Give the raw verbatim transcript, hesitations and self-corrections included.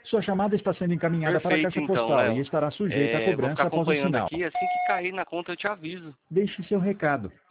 Sua chamada está sendo encaminhada para a Perfeito, caixa então, postal e Léo. estará sujeita a É, vou ficar cobrança após o acompanhando sinal. aqui, assim que cair na conta eu te aviso. Deixe seu recado.